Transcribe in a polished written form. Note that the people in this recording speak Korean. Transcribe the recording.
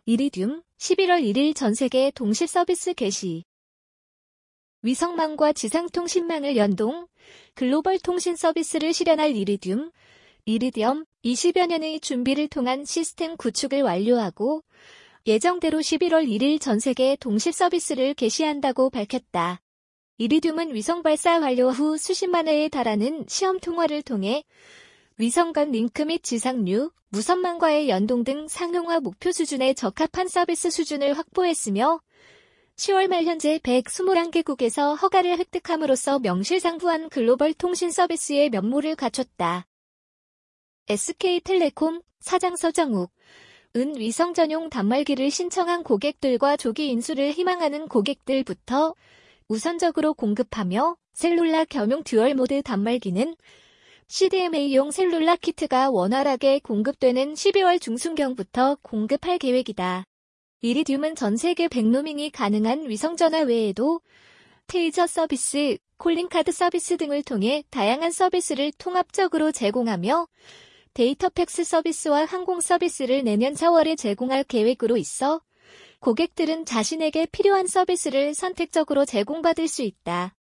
이리듐 11월 1일 전세계 동시 서비스 개시. 위성망과 지상통신망을 연동, 글로벌 통신 서비스를 실현할 이리듐 20여 년의 준비를 통한 시스템 구축을 완료하고 예정대로 11월 1일 전세계 동시 서비스를 개시한다고 밝혔다. 이리듐은 위성 발사 완료 후 수십만 회에 달하는 시험 통화를 통해 위성 간 링크 및 지상류, 무선망과의 연동 등 상용화 목표 수준에 적합한 서비스 수준을 확보했으며 10월 말 현재 121개국에서 허가를 획득함으로써 명실상부한 글로벌 통신 서비스의 면모를 갖췄다. SK텔레콤 사장 서정욱은 위성 전용 단말기를 신청한 고객들과 조기 인수를 희망하는 고객들부터 우선적으로 공급하며 셀룰라 겸용 듀얼모드 단말기는 CDMA용 셀룰라 키트가 원활하게 공급되는 12월 중순경부터 공급할 계획이다. 이리듐은 전 세계 백로밍이 가능한 위성전화 외에도 테이저 서비스, 콜링카드 서비스 등을 통해 다양한 서비스를 통합적으로 제공하며 데이터 팩스 서비스와 항공 서비스를 내년 4월에 제공할 계획으로 있어 고객들은 자신에게 필요한 서비스를 선택적으로 제공받을 수 있다.